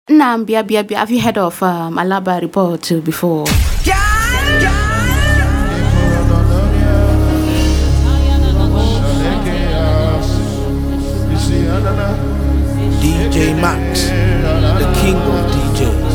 Bia. Have you heard of Alaba report before? DJ Max, the king of DJs.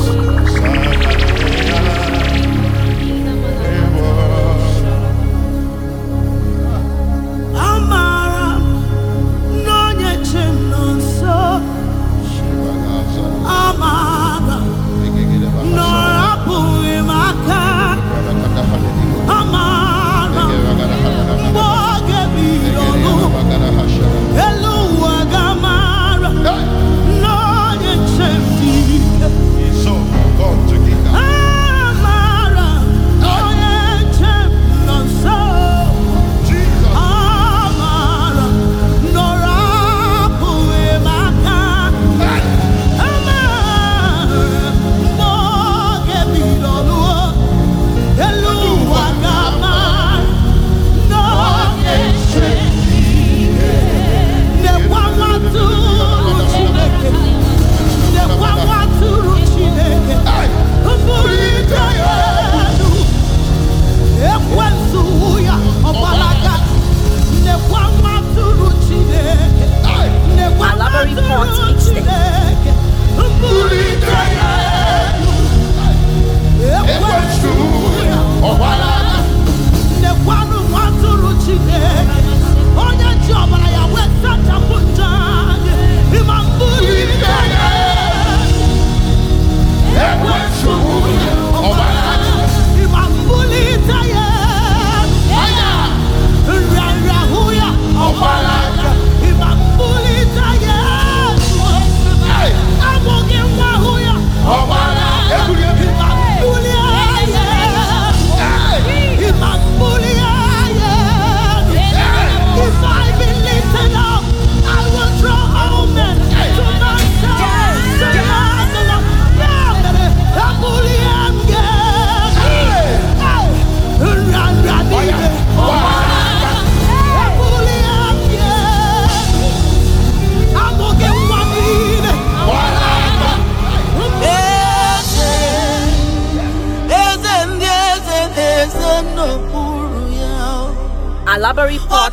Alaba report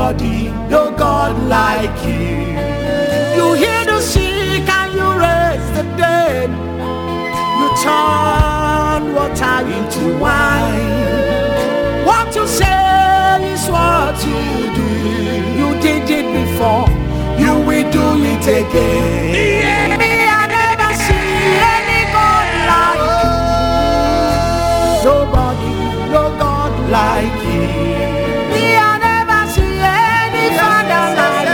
Nobody, no God like you. You heal the sick and you raise the dead. You turn water into wine. What you say is what you do. You did it before, You will do it again. me, I never see any God like you. Nobody, no God like Like you. me, I never see any Father like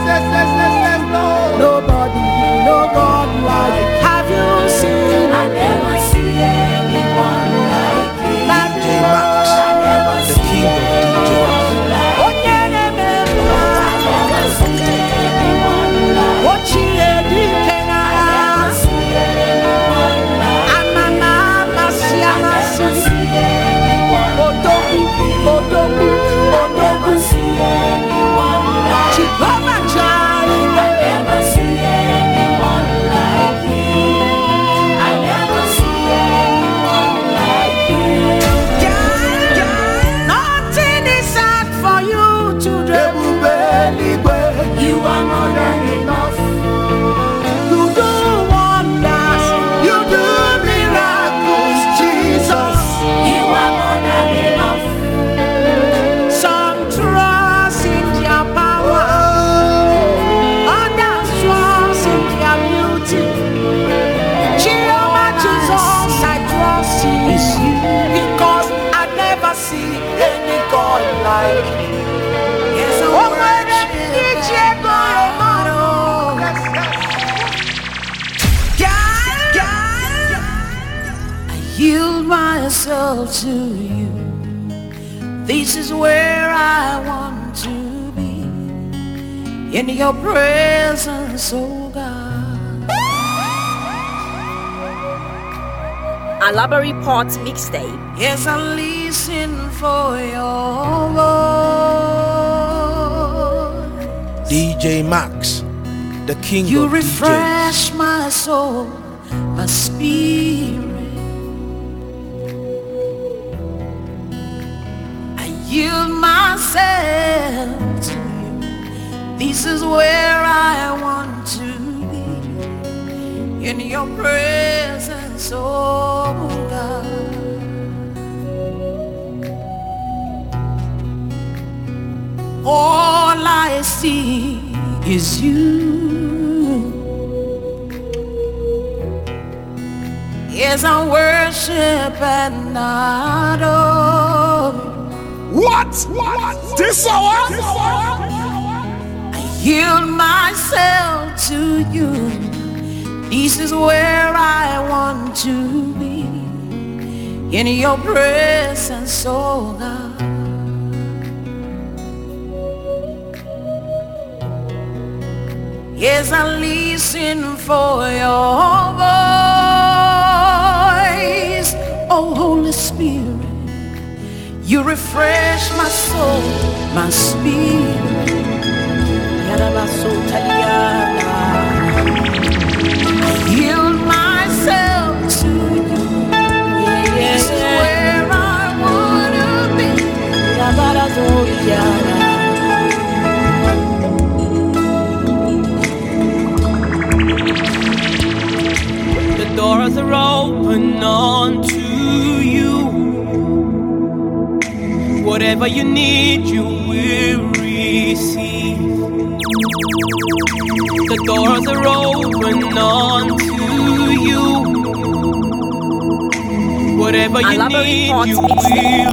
nobody, no God like. Have you seen? I never see anyone like you. Like DJ Max, the king of DJs. Nothing is hard for you to do. You are more than enough. You do wonders. You do miracles, Jesus. You are more than enough. Some trust in your power, others trust in your beauty. Jehovah Jesus, I trust in you because I never see any God like you. Yes, I worship I yield myself to you. This is where I want to be, in your presence, oh God. Alaba Report mixtape. Yes, I listen for your voice. DJ Max, the king You of refresh my soul, my spirit. I yield myself to you. This is where I want to be, in your presence, oh God. All I see is you. Yes, I worship and adore. What? This hour? I yield myself to you. This is where I want to be, in your presence, oh God. Yes, I listen for your voice, oh Holy Spirit. You refresh my soul, my spirit. I yield myself to you. This is where I wanna be. The doors are open unto you. Whatever you need, you will receive. The doors are open unto you. Whatever you Alaba need, Report you mixtape.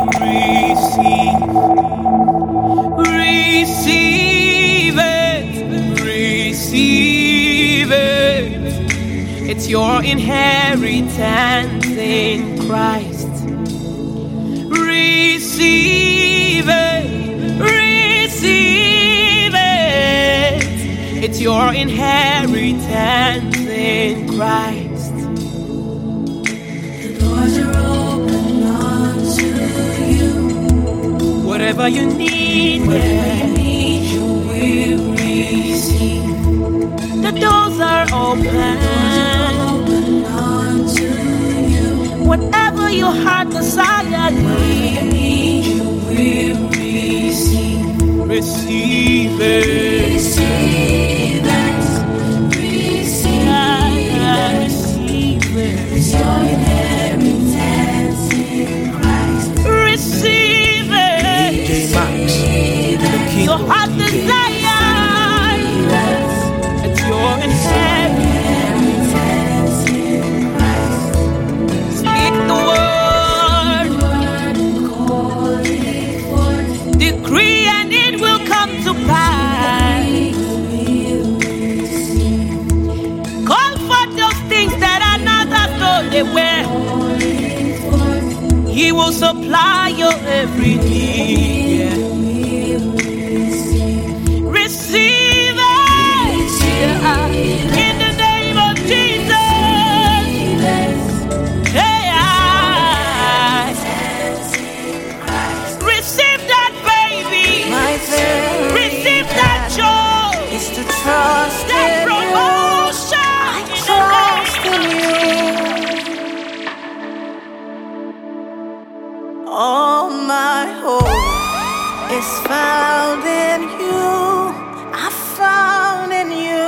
will receive. Receive it. Receive it. It's your inheritance in Christ. Receive it. Receive it. It's your inheritance in Christ. The doors are open unto you. Whatever you need, Whatever you need, you will receive. the doors are open. Open unto you. Whatever your heart desires, Whatever you need, you will receive. receive it. Receive it. Receive it. It's your inheritance in Christ. Receive it. DJ Max, the king. Your heart desire. It's your inheritance in Christ. Speak the word. Decree and it will come to pass. Call for those things that are not as though they were. He will supply your every need. Receive it. In the name of Jesus. Hey, receive that baby. My faith Receive that joy. is to trust That in promotion. you. Trust in you. All my hope is found in you. I found in you.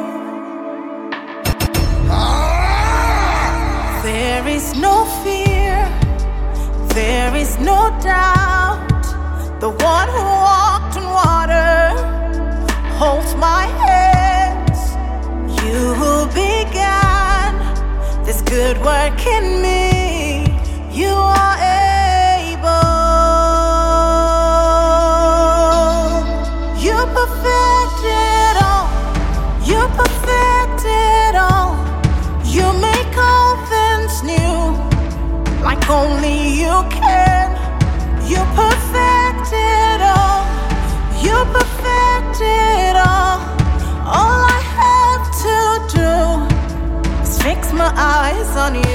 There is no fear. There is no doubt. The one who walked on water holds my hands. You who began this good work in me, you are able. You perfected all. You perfected all. You make all things new, like only you can. You perfected all. You perfected all. All I have to do is fix my eyes on you.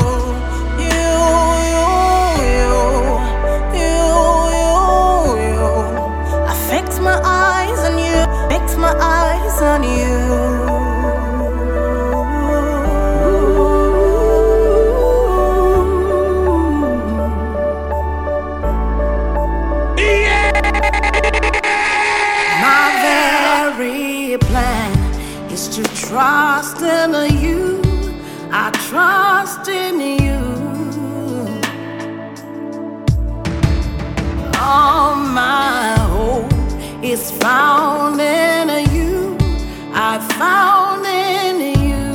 I fix my eyes on you. Fix my eyes on you. My very plan is to trust in you. I trust in you. All my hope is found in you. I found in you.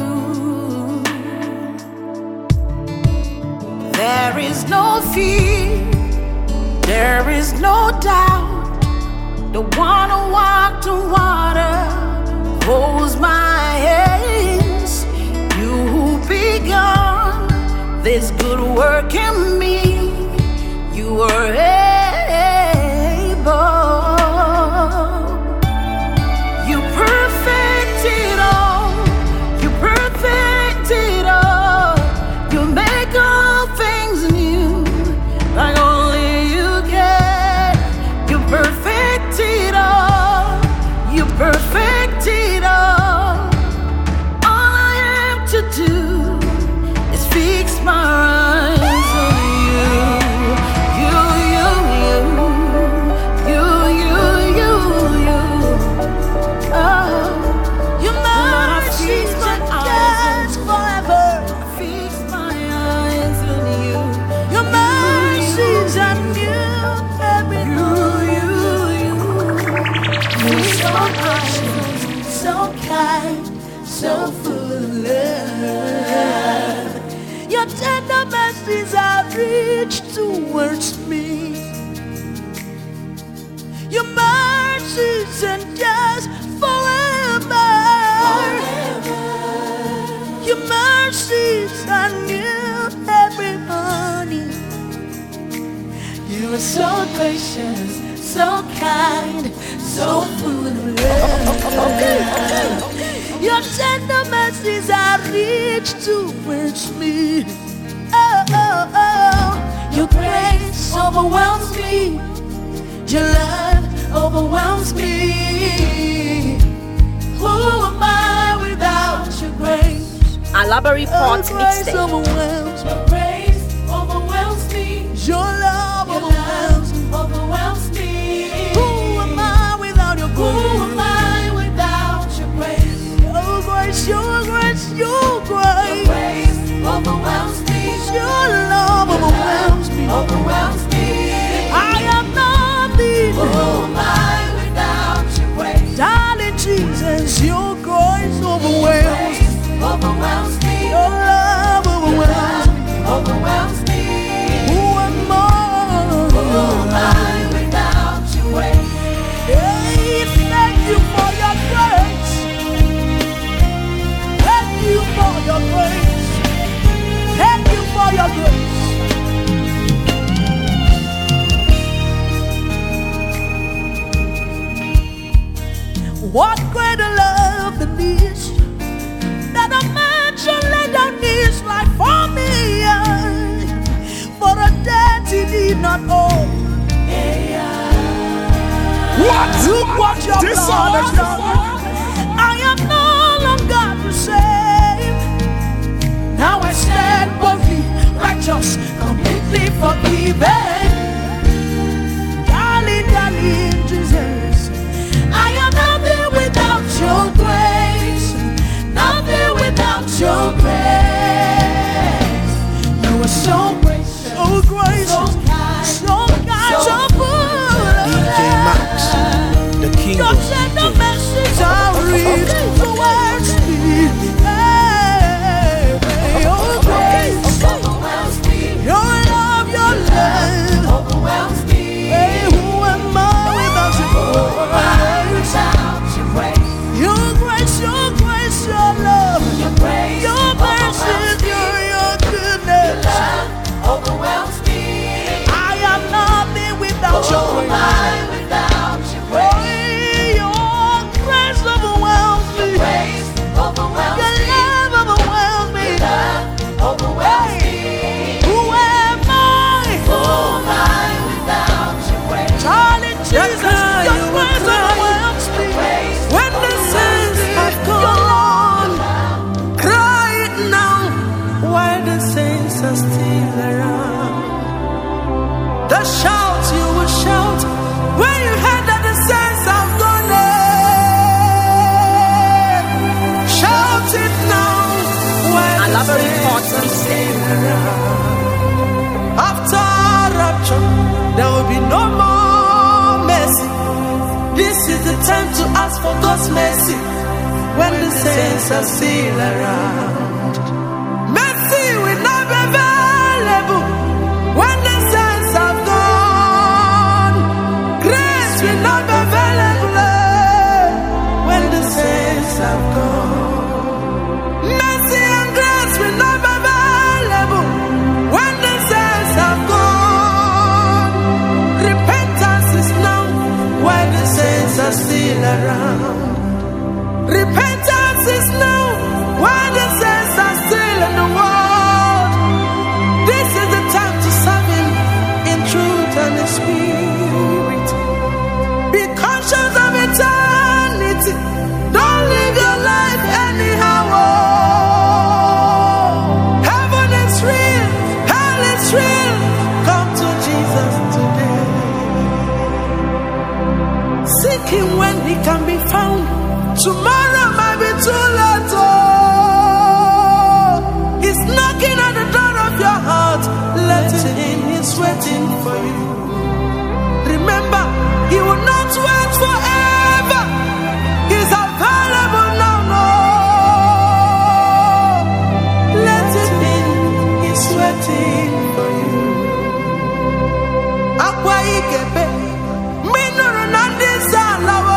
There is no fear. There is no doubt. The one who walked on water holds my hands. You who begun this good work in me, you are able. You perfected all. You perfected all. You make all things new, like only you can. You perfected all. You perfected all. All I have to do is fix my eyes on you. You. Oh, your mercies endures forever. Fix my eyes on you. Your mercies are new every morning. So kind, so kind, so full of love. Your tender mercies are rich towards me. Your mercies endures forever. Your mercies are new every morning. You are so gracious, so kind, so full of love. Your tender mercies are rich towards me. Oh, oh, oh. Your grace overwhelms me. Your love overwhelms me. Who am I without your grace? Alabari Port Mixtape. Your grace overwhelms me. Your love overwhelms me. Who am I What greater love than this? That a man should lay down his life for me, for a debt he did not owe. Look what your blood has done. I am no longer the same. Now I stand boldly, righteous, completely forgiven. Darling, darling Jesus, I am nothing without your grace. Nothing without your grace. You are so gracious, so gracious, so kind, so full. DJ Max, the king your of tender DJs. message I read towards me. Your grace overwhelms me. Your love, your love overwhelms me. Hey, who am I without you? Your grace, your grace, your love, your grace, your mercy, your goodness. Your love overwhelms me. I am nothing without your grace. Without your grace. Your grace overwhelms me. Your grace overwhelms me. Your love overwhelms me. Your love overwhelms me. Who am I? Who am I without your grace? Charlie Jesus, your grace overwhelms me. When the saints have gone, cry it now while the saints are still around. The shout you will shout when you heard that the saints have gone. Shout it now while the saints are still around. After rapture, there will be no more mercy. This is the time to ask for God's mercy when the saints are still around. Mercy will not be available when the saints have gone. Grace will not be available when the saints have gone. Mercy and grace will not be available when the saints have gone. Repentance is now while the saints are still around. Repentance is now while the saints are still in the world. This is the time to serve Him in truth and in spirit. Be conscious of eternity. Don't live your life anyhow. Heaven is real, hell is real. Come to Jesus today. Seek Him when He can be found. Tomorrow might be too late. Oh, He's knocking at the door of your heart. Let Him in, He's waiting for you. Remember, He will not wait forever. He's available now. No, let Him in, He's waiting for you. Akwa ikebe, minuru nandisa lawo.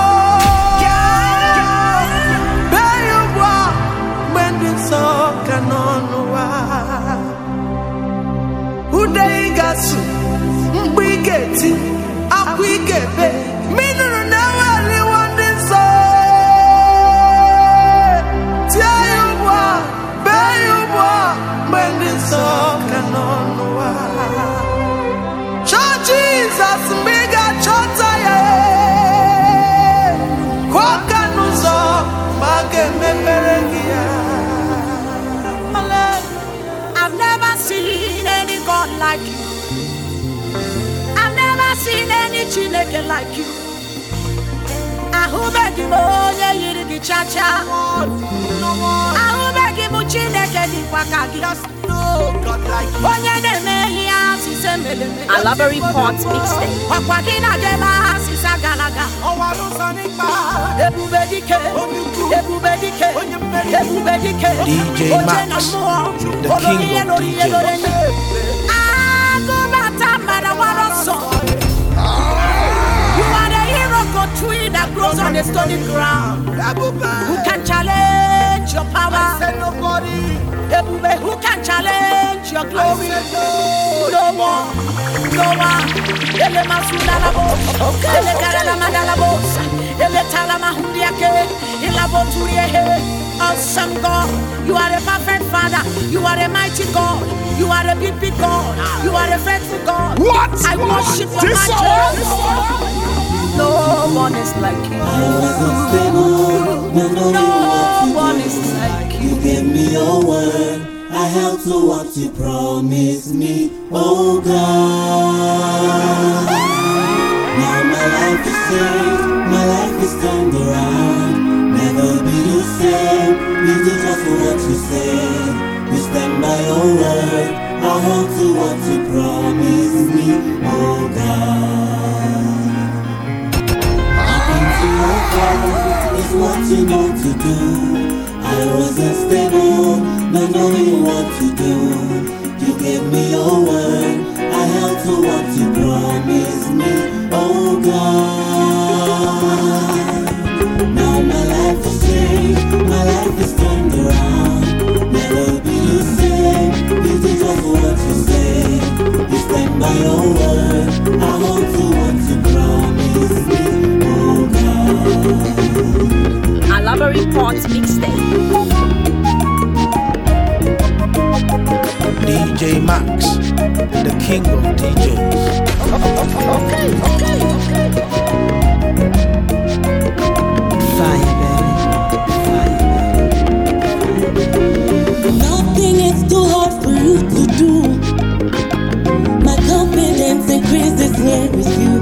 Udeigasu mbigeti akwigebe minuru na wali wandiso tiayubwa beyubwa mbendiso kanonwa Jesus mbiga chota ye kwa kanuzo magememerengia. I've never seen any God like you. I've never seen any Chineke like you. Ahubegi moye yiri di chacha. Ahubegi mu Chineke di kwakagi. God like you. Onye nemehi asise meleme. Alabari Port Mixtape. Wakwagi na dema asisa galaga. Ebubedike, ebubedike, ebubedike. DJ Max, the king of DJs. You are the hero tree that grows on the stony ground. Who can challenge your power? I said nobody. Who can challenge your glory? No one. No one. Ele masula la voz. Ele cara la manda la voz. Ele Awesome God, you are a perfect Father, you are a mighty God, you are a big God, you are a faithful God. What? I worship your majesty. No one is like you. I was unstable, no one is like you. You gave me your word, I held to what you promised me, oh God. Now my life is changed, my life is turned around. Never be the same, you do just what you say. You stand by your word, I hold to what you promised me, oh God. Nothing to offer is what you know to do. I was unstable, not knowing what to do. You gave me your word, I held to what you promised me, oh God. Now my life is changed, my life is turned around. Never be the same, you do just what you say. You stand by your word, I hold to what you promised me, oh God. Alaba Report Mixtape. DJ Max, the king of DJs. Okay. Nothing is too hard for you to do. My confidence increases when with you.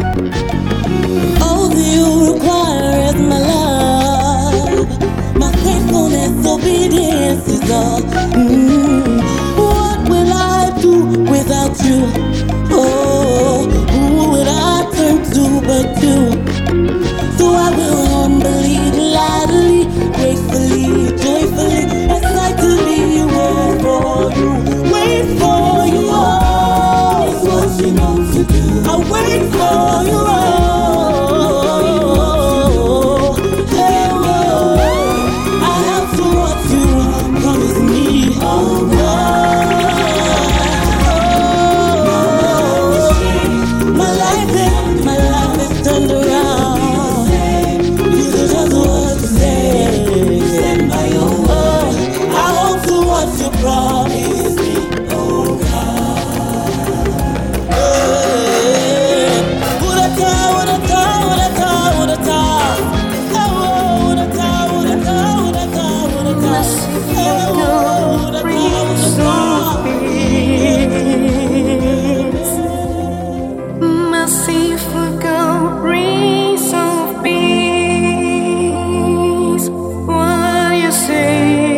All that you require is my love. My faithfulness, obedience is all. What will I do without you? Oh, who would I turn to but you? So I will humbly, gladly, gratefully, joyfully, excitedly wait for you. Wait for you, oh, it's what you know to do. I wait for you, oh, hey, oh, I have to what you promised me, oh, oh, my life is turned around. Promise me, oh God. Would I Merciful God, Prince of Peace, what you say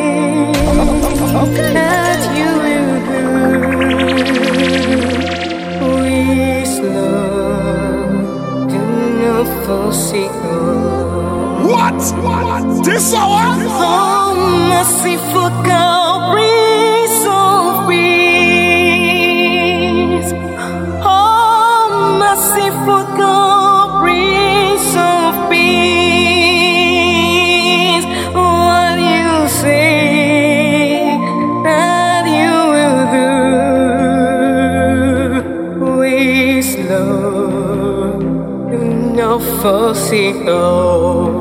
that you will do with love, do not forsake us. What? This hour? Oh, merciful God, Prince of Peace. Oh, merciful God, Prince of Peace. What you say that you will do with love, do not forsake us.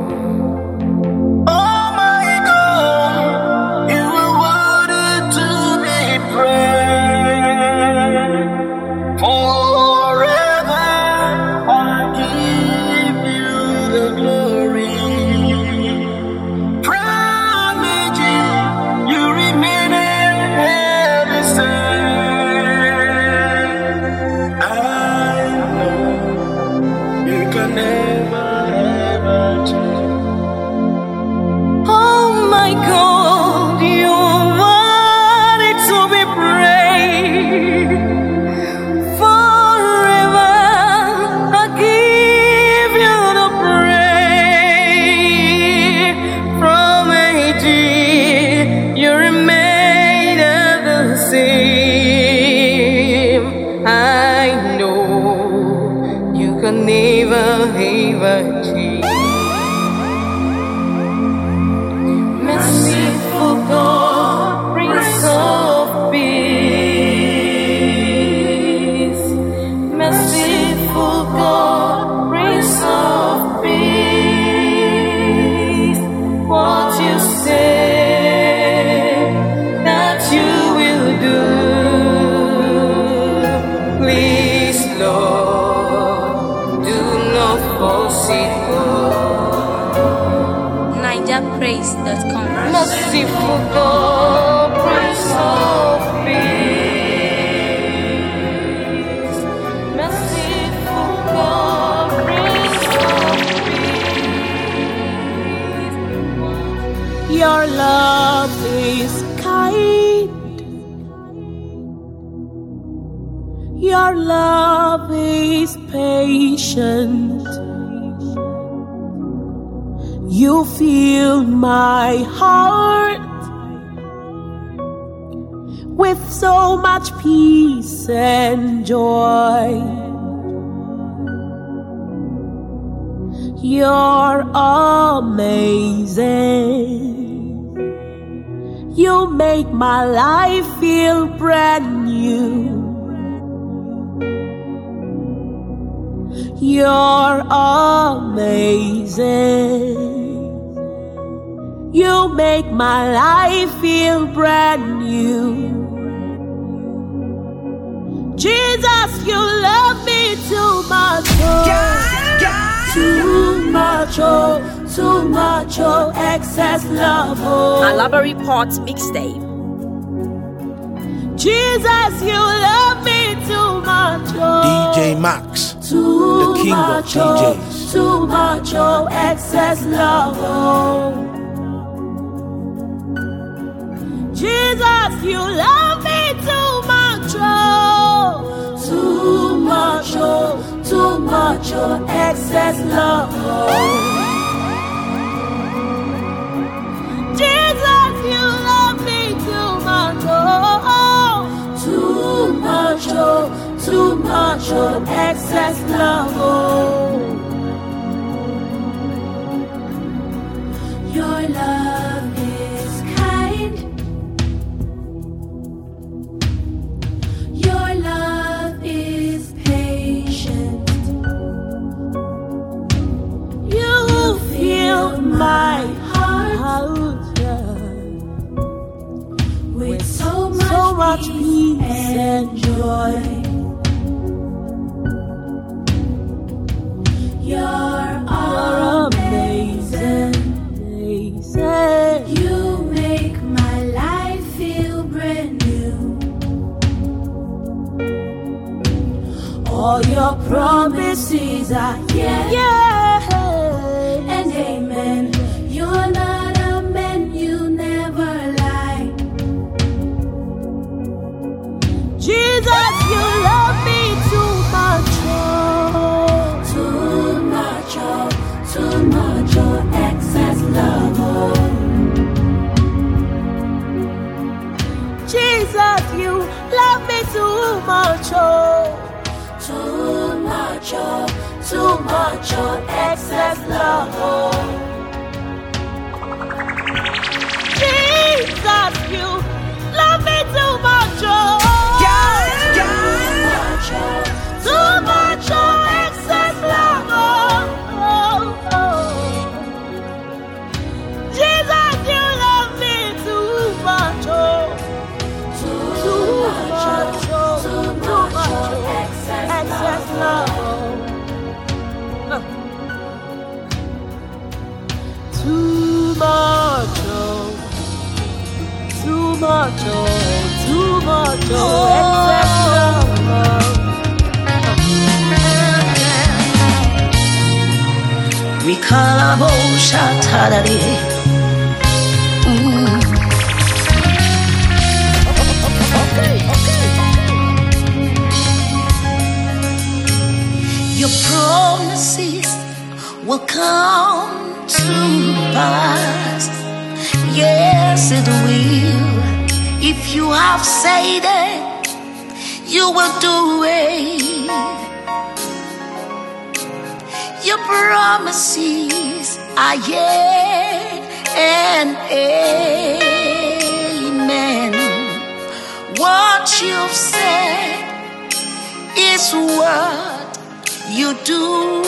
Merciful God, Prince of Peace. Merciful God, Prince of Peace. NigerPraise.com. Merciful God, Prince of Peace. Merciful God, Prince of Peace. Your love is kind. Your love is patient. You fill my heart with so much peace and joy. You're amazing. You make my life feel brand new. You're amazing. You make my life feel brand new. Jesus, you love me too much, oh. Too much, oh. Too much, oh. Excess love, oh. Alaba Report Mixtape. Jesus, you love me too much, oh. DJ Max, Too the king much, of oh. DJs. Too much, oh. Excess love, oh. Jesus, you love me too much, oh. Too much, oh. Too much, oh. Excess love, oh. Jesus, you love me too much, oh. Too much, oh. Too much, oh. Excess love, oh. Your love is kind. Your love is patient. You fill my heart with so much peace and joy. You're amazing. You make my life feel brand new. All your promises are yes and amen. You're not a man, you never lie. Jesus, you love me too much, oh. Too much, oh. Too much, oh. Excess love, oh. Jesus, you love me too much, oh. Too much, oh. Too much, oh. Excess love, oh. Jesus, you love me too much, oh. Too much, oh. Excess love, oh. Jesus, you love me too much, oh. Too much, oh. Too much, oh. Excess love, oh. Too much, oh. Too much, oh. Too much, oh. Excess love, oh. We call a bullshit Your promises will come to pass. Yes, it will. If you have said it, you will do it. Your promises are yes and amen. What you've said is what you do.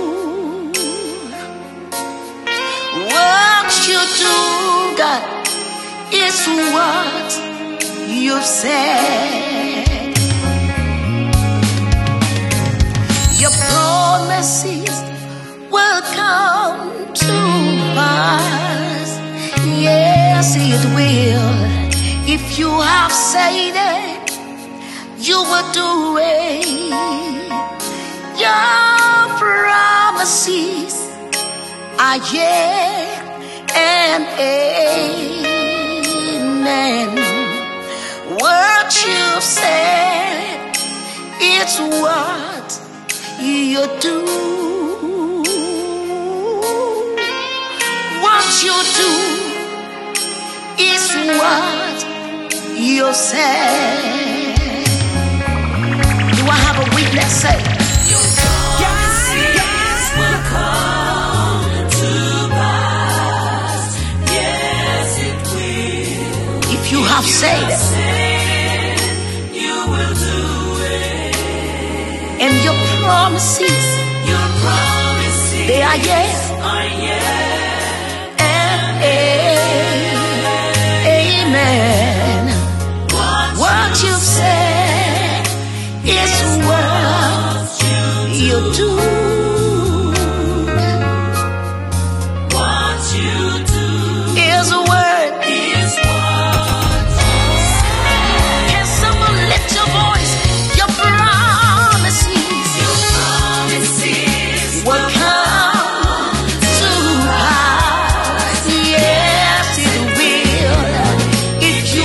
What you do, God, is what you've said. Your promises will come to pass. Yes, it will. If you have said it, you will do it. Your promises are yes and amen. What you've said, it's what you do. What you do is what you say. Do I have a witness? Say, your promises will come to pass. Yes, it will. If you have said it, you will do it. And your promises, they are yes. Amen. What you said is what you do. What you do is what is what you say. Can someone lift your voice? Your promises will come to pass. Yes, it will. If you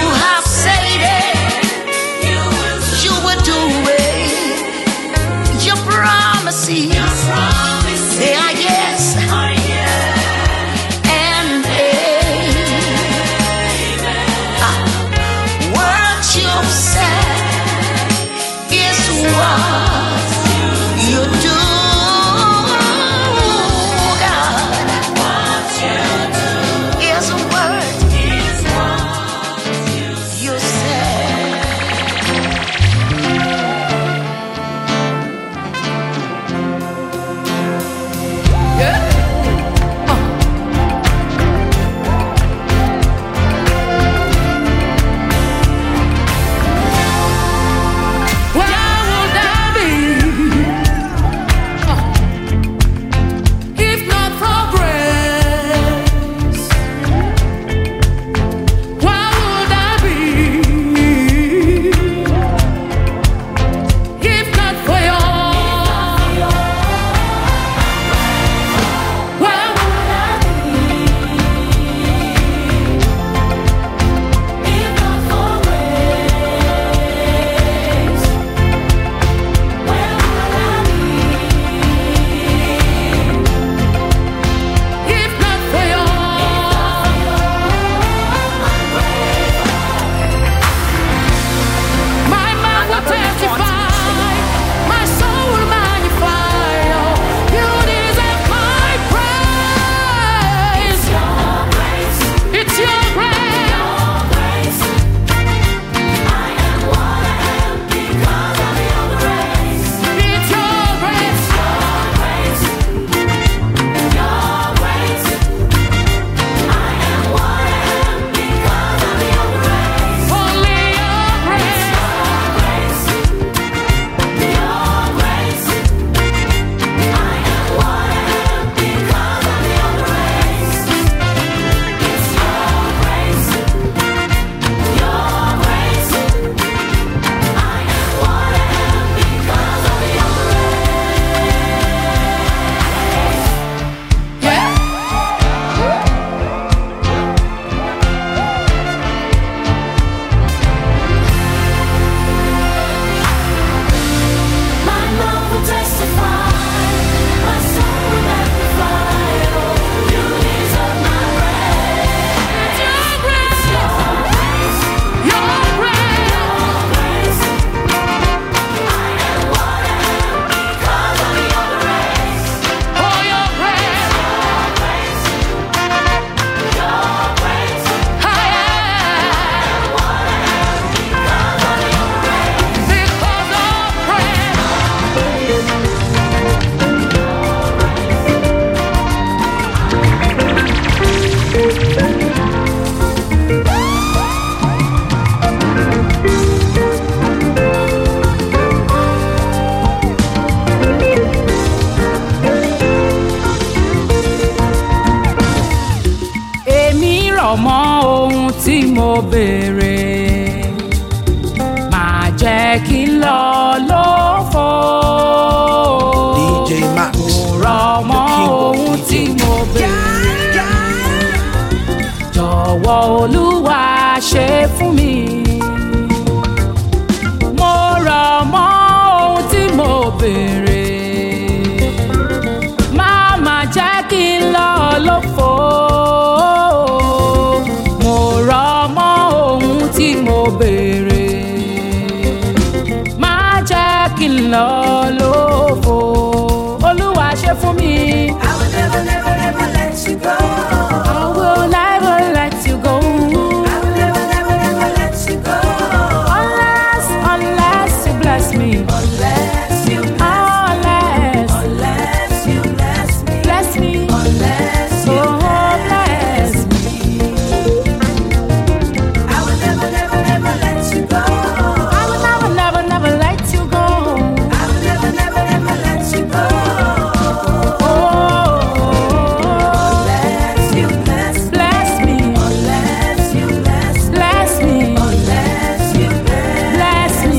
mo béèrè má jẹ́ kí n lọ lófo. DJ Max, rọmọ ohun tí mo béèrè jọ̀wọ́ Olúwa ṣe fún mi. Mo rọmọ ohun tí mo béèrè má má jẹ́ kí n lọ lófo. Mo rọmọ ohun tí mo béèrè má jẹ́ kí n lọ lófo. Olúwa ṣe fún mi. I will never, never, never let you go. I will never let you go. I will never, never, never let you go. Unless you bless me. Unless you Unless bless me. bless me. Unless you bless me. I will never, never, never let you go. I will never, never, never let you go. I will never, never, never let you go. Unless you bless me. Bless me. Unless you bless me. Bless me. Unless you Bless me.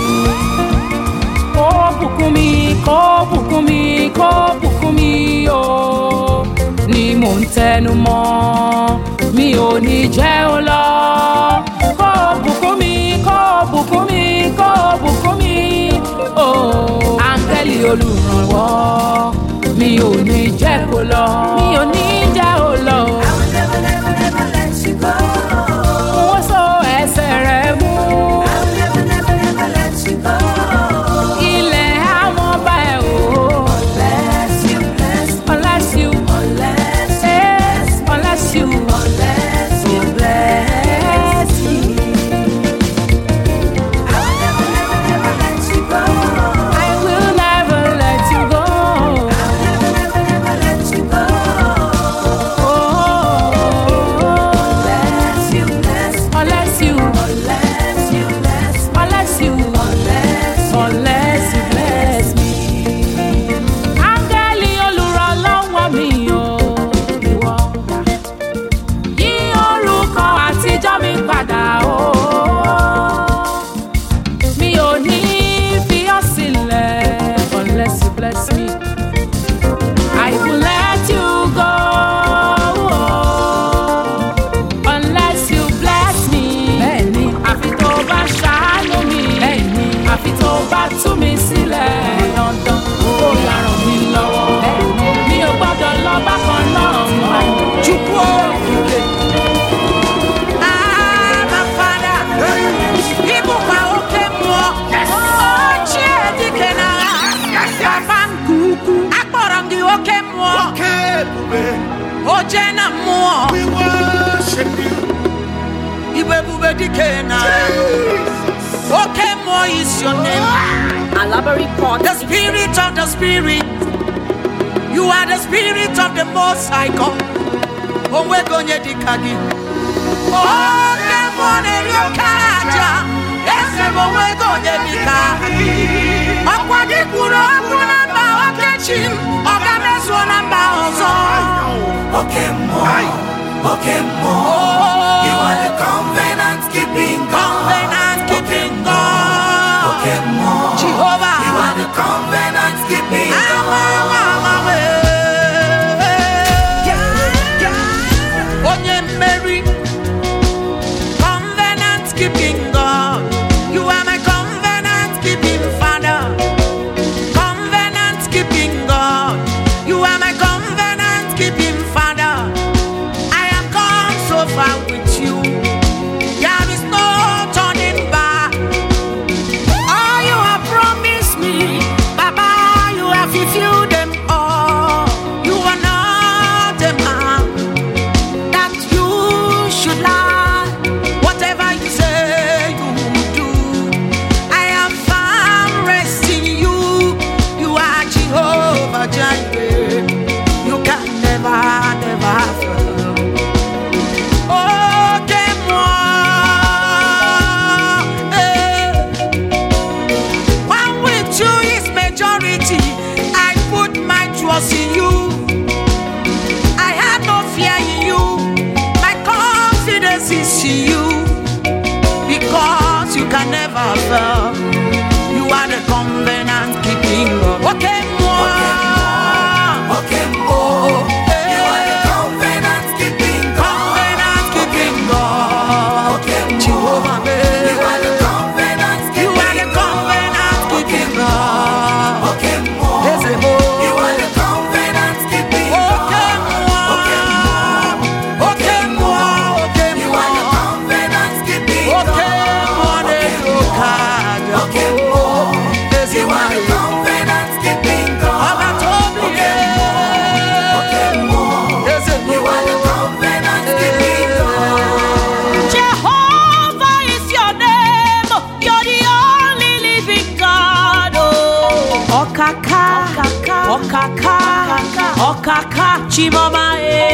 Kó bùkún mi, kó bùkún mi, kó bùkún mi o. Ni mò ń tẹnu mọ́, mi ò ní jẹ́ ó lọ. Kó bùkún mi, kó bùkún mi, kó bùkún mi o. Áńgẹ́lì olùrànwọ́, mi ò ní jẹ́ kó lọ. Mi ò ní jẹ́ ó lọ. I will never, never, never let you go. Wọ́n so ẹsẹ̀ rẹ̀ mú. I will never, never, never let you go. Ilẹ̀ àwọn ọba ẹ̀ o. Unless you bless me. Unless you, Unless unless you bless me. I will never, never, never let you go. I will never let you go. I will never, never, never let you go. Unless you bless me. Unless you, Unless you bless me. unless you bless me. Áńgẹ́lì olùrànlọ́wọ́ mi o, ìwọ. Yí orúkọ àtijọ́ mi padà o. Mi ò ní fi ọ́ sílẹ̀ unless you bless me. I will let you go unless you bless me. Bẹ́ẹ̀ni, àfi tó bá ṣàánú mi. Bẹ́ẹ̀ni, àfi tó bá tú mi sílẹ̀. Dandan kó yá ràn mí lọ́wọ́. Bẹ́ẹ̀ni, mi ò gbọ́dọ̀ lọ bákan náà mọ́. Chukwu okike. My Father, ibukwa oke mmụọ. Ochie dike n'agha. Papa m, akpọrọ m gị oke mmụọ. Oke ebube. Oje na mmụọ. We worship you. Ibe ebube dike n'agha. Jesus. Oke mmụọ is your name. Alaba Report. The spirit of the spirit. You are the spirit of the most high God. Onwego onye dịka gị. Oke mmụọ na-eri oke aja. Eze m onwego onye dịka. Ọkwa gị kwuru okwu na mba okechi m. Ọ ga-emezuo na mba ọzọ. Oke mmụọ. Oke mmụọ. You are the covenant keeping God. Covenant keeping God. Oke mmụọ. Jehovah. You are the covenant keeping God. Onye mmeri. Covenant keeping God. You are my covenant keeping Father. Covenant keeping God. You are my covenant keeping Father. I have come so far. keeping God. Okay, more. Okay, more. You are the covenant keeping God. Covenant keeping God. Okay, Jehovah, you are the covenant keeping God. You are the covenant keeping God. Okay, more. You are the covenant keeping God. Okay, more. Okay, more. Okay, more. You are the covenant keeping God. Okay, more. Okay, more. You are the covenant keeping God. Okay, more. You are the covenant keeping God. Jehovah is your name. You're the only living God. Oh, Okaka, Okaka, Okaka, Chimoma.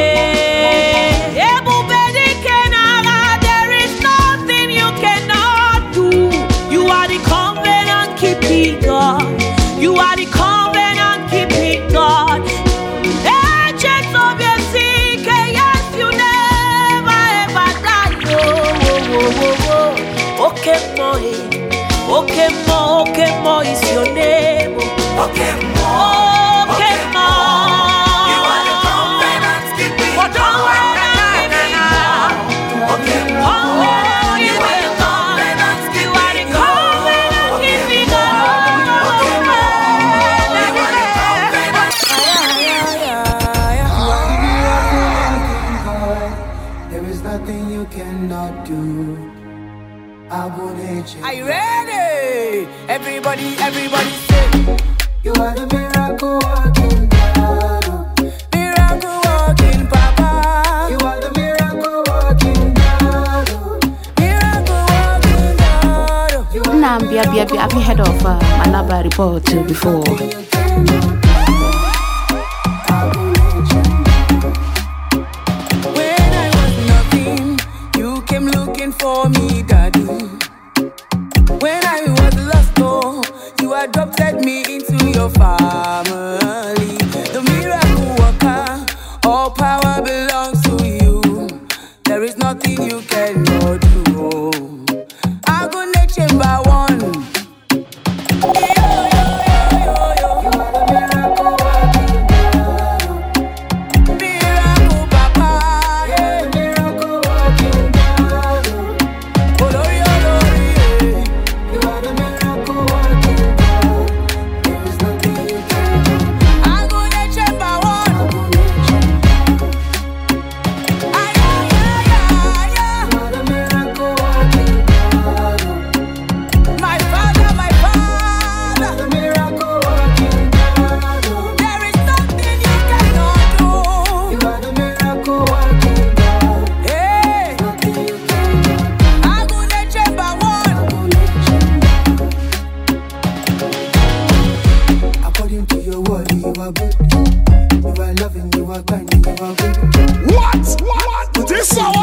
Ebubedi Kenara, there is nothing you cannot do. You are the covenant keeping God. You are the covenant keeping God. Agents of your sick, yes, you never ever die. Okay, more is your name. Okay, more. Okay, more. You are the covenant keeping God. Okay, more. You are the covenant keeping There is nothing you cannot do. Are you ready? Everybody say, you are the miracle working God. miracle walking Papa. You are the miracle working God. Miracle walking God. Nambia, have you heard of Alaba report before? When I was nothing, you came looking for me, Daddy. When I was lost, oh, you adopted me into your family. The miracle worker, all power belongs to you. There is nothing you cannot do. I'm gonna chamber one. Miracle Papa, yeah. Miracle working God. Olori, Olori, yeah. You are the miracle working God. There is nothing you cannot do. I'm gonna chamber one. You are the miracle working God. My father, The miracle working God. there is nothing you cannot do. You are the miracle working God. Hey, Nothing you cannot do. I'm gonna chamber one. According to your word, you are good. You are loving, you are kind, you are good. What? This hour?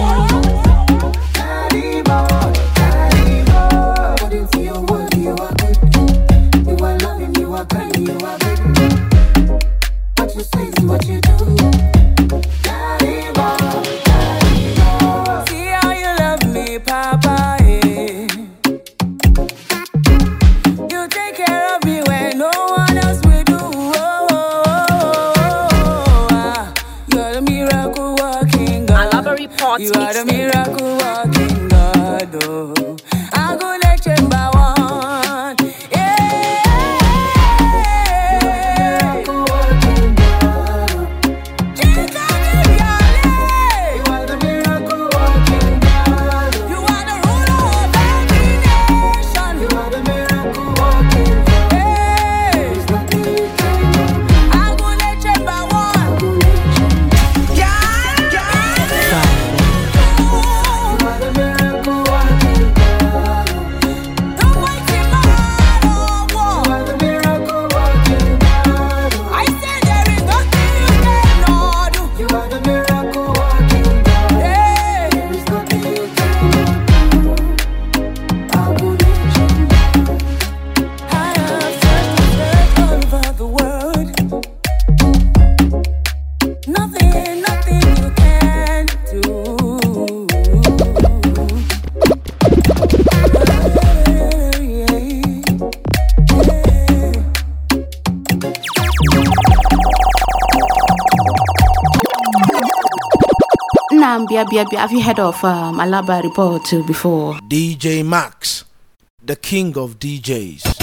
According to your word, you are good. You are loving, you are kind, you are good. What you say is what you do. See how you love me, Papa. Yeah. You take care of me when no one else will do. You're the miracle working God. Alaba Report You are the mixtape. miracle working God. Oh, I'm gonna chamber one. Yeah. Miracle working God. Jesus, You are the miracle working God. you are the ruler of every nation. You are the miracle working God. Hey, There's nothing you cannot do. I'm gonna chamber one. You are the Have you heard of Alaba Report before? DJ Max, the king of DJs.